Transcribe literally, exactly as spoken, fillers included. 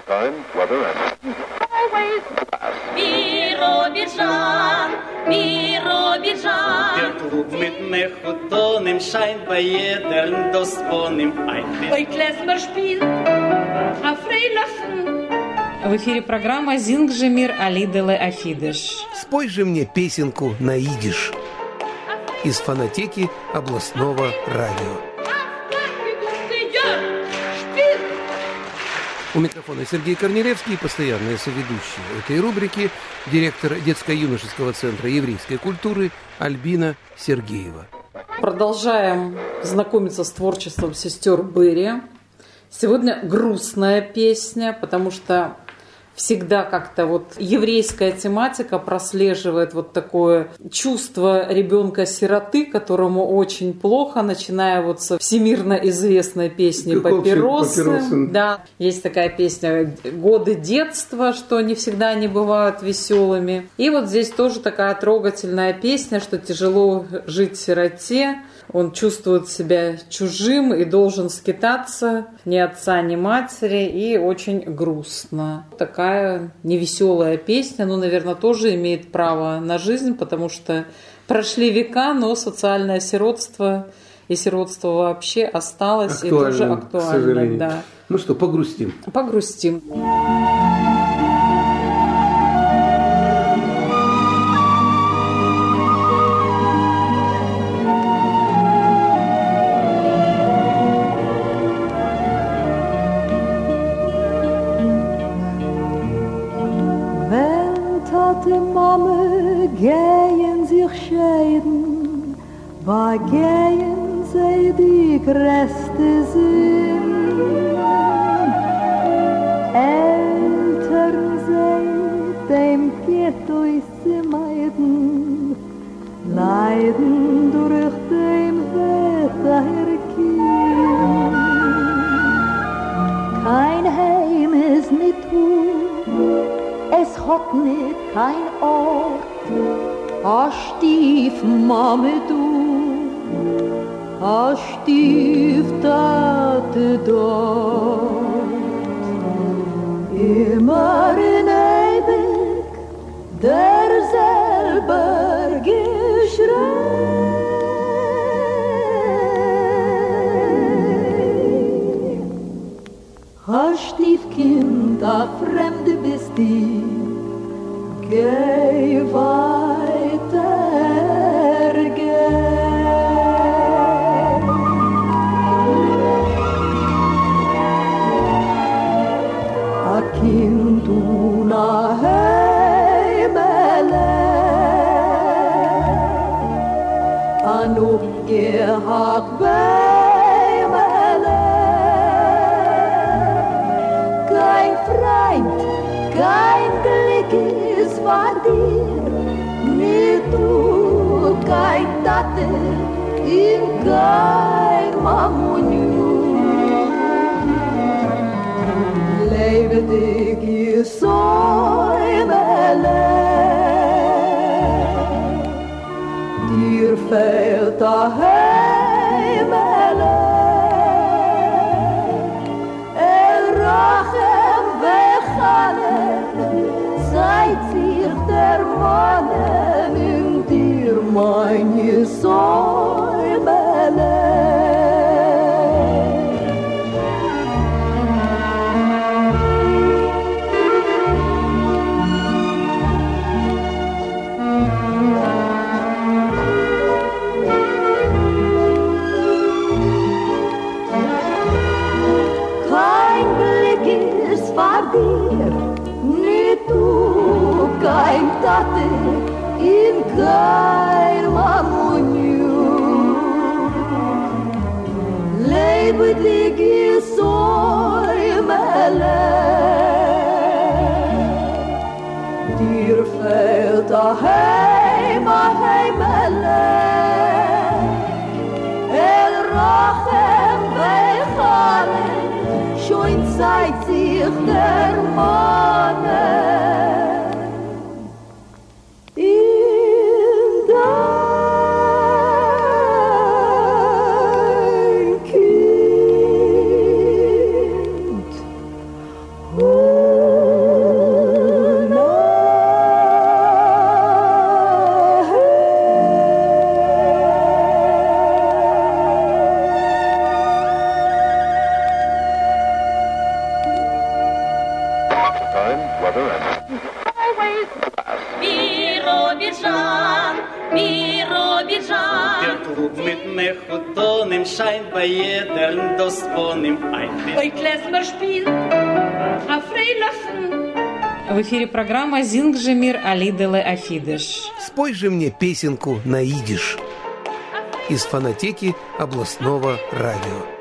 Time, weather, and... Биробиджан, Биробиджан. Der Trug mit Mechutonim scheint bei jedem Dosponim ein. Ой, Klezmerspiel, а Фрейлахен. В эфире программа «Зингжемир Алиделе Афидеш». Спой же мне песенку на идиш из фонотеки областного радио. У микрофона Сергей Корнелевский, постоянные соведущие этой рубрики, директор детско-юношеского центра еврейской культуры Альбина Сергеева. Продолжаем знакомиться с творчеством сестер Берри. Сегодня грустная песня, потому что всегда как-то вот еврейская тематика прослеживает вот такое чувство ребенка-сироты, которому очень плохо, начиная вот со всемирно известной песни «Папиросы». «Папиросы». Да, есть такая песня «Годы детства», что не всегда не бывают веселыми. И вот здесь тоже такая трогательная песня, что тяжело жить сироте. Он чувствует себя чужим и должен скитаться, ни отца, ни матери, и очень грустно. Такая невеселая песня, но, наверное, тоже имеет право на жизнь, потому что прошли века, но социальное сиротство и сиротство вообще осталось, актуально, и тоже актуально. Да. Ну что, погрустим? Погрустим. Mama gehen sich scheiden, war gehen sie die größte Sinn. Eltern sie dem Ghetto sie meiden, leiden durch dem Wetter Kind. Kein Heim ist nicht gut, es hat nicht kein Ort, a Stiefmame du, a Stieftate dort. Immer in ewig derselber Geschrei. A Stiefkind, a Fremde bist die, geh weiter, geh. A Kind una Heimele, an upgehakt Beimele. Kein Freund, kein Glück ist war dir, nicht du, kein Tate, in kein Mamuniu. Lebe dich, ihr Säumele, dir fehlt a Heimele. El Rachem vechalem, seit sich der Mann in dir meine Säumele. Kein Blick ist vor dir, nicht du, kein Tate, in kein Mamuniu. Lebe dich, ihr Säumele, dir fehlt a Heim, a Heimele. El Rachem vechalem, schon zeigt sich der Manne. Dein Kind, oh. Биробиджан, Биробиджан. Der Krug mit Mechutonim scheint bei jedem Dostponim ein. Ой, клезмер spielt a Freilachen. В эфире программа «Зингжемир Алиделе Афидеш». Спой же мне песенку на идиш из фонотеки областного радио.